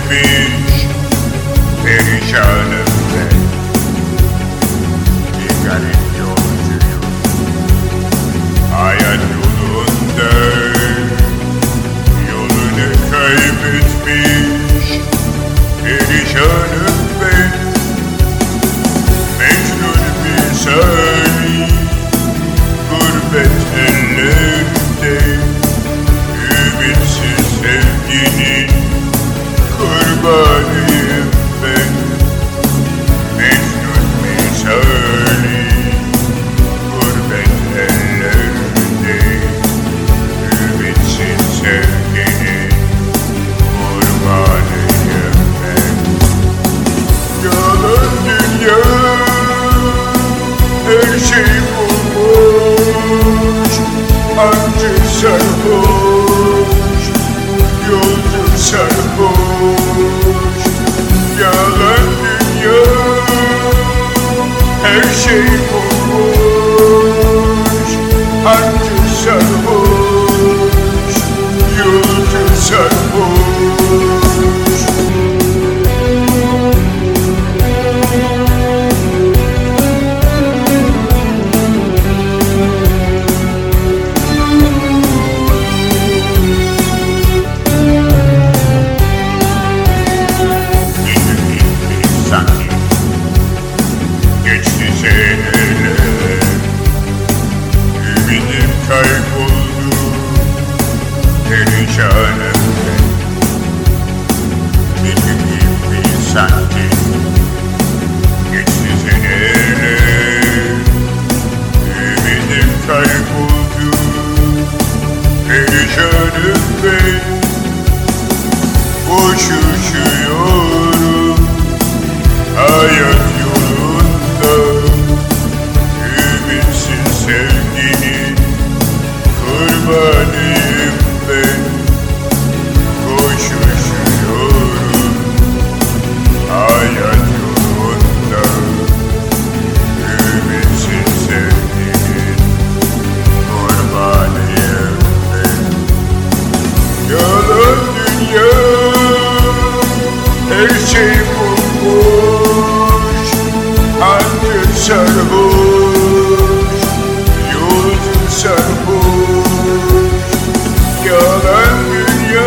kaybetmiş perişanım ben. Bir garip yolcuyum hayat yolunda, yolunu kaybetmiş perişanım ben. Mecnun misali gurbet ellerinde, ümitsiz sevginin kurbanıyım ben. Mecnun misali gurbet ellerinde, ümitsiz sevginin kurbanıyım ben. Yalan dünya, her şey bulmuş, ancı sarhoş, yolcu sarhoş. Yalan dünya, her şey bulmuş, ancı sarhoş, yolcu sarhoş. Geçti seneler, ümidim kayboldu, perişanım ben. Bir gibi sanki geçti seneler, ümidim kayboldu, perişanım ben. Boş üşüyorum hayat yolunda, ümitsiz sevginin kurbanıyım ben. Koşuşuyorum hayat yolunda, ümitsiz sevginin kurbanıyım ben. Yalan dünya, her şey bulmuş, ancı sarhoş, yolcu sarhoş. Yalan dünya,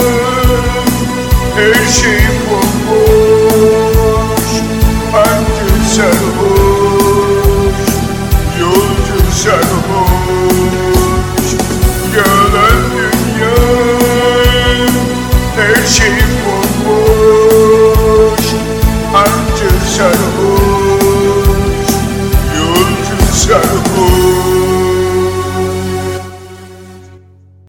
her şey bulmuş, ancı sarhoş, yolcu sarhoş. Yalan dünya, her şey bulmuş, ancı sarhoş.